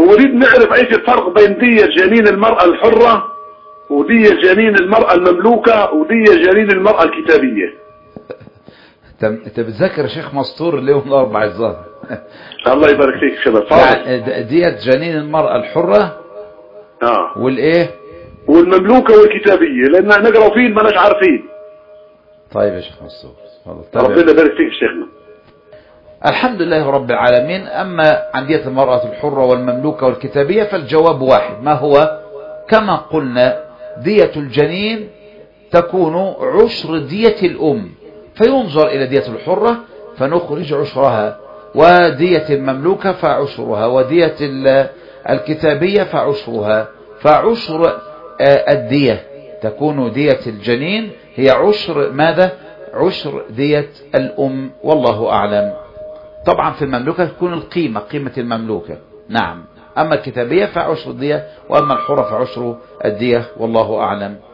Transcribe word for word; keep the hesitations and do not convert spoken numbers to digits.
ونريد نعرف ايش الفرق بين دية جنين المرأة الحرة ودية جنين المرأة المملوكة ودية جنين المرأة الكتابية. انت بتذكر شيخ مستور اليوم الاربع الظاهر. الله يبارك فيك شباب. يعني دية جنين المرأة الحرة اه والايه والمملوكة والكتابية، لان نقرأ فيه ما ناش عارفين. طيب يا شيخ مستور ربنا يبارك فيك شيخنا. الحمد لله رب العالمين. أما عن دية المرأة الحرة والمملوكة والكتابية فالجواب واحد، ما هو؟ كما قلنا دية الجنين تكون عشر دية الأم، فينظر إلى دية الحرة فنخرج عشرها، ودية المملوكة فعشرها، ودية الكتابية فعشرها، فعشر الدية تكون دية الجنين هي عشر ماذا؟ عشر دية الأم، والله أعلم. طبعا في المملوكة تكون القيمة قيمة المملوكة، نعم. أما الكتابية فعشر الدية، وأما الحرة فعشر الدية، والله أعلم.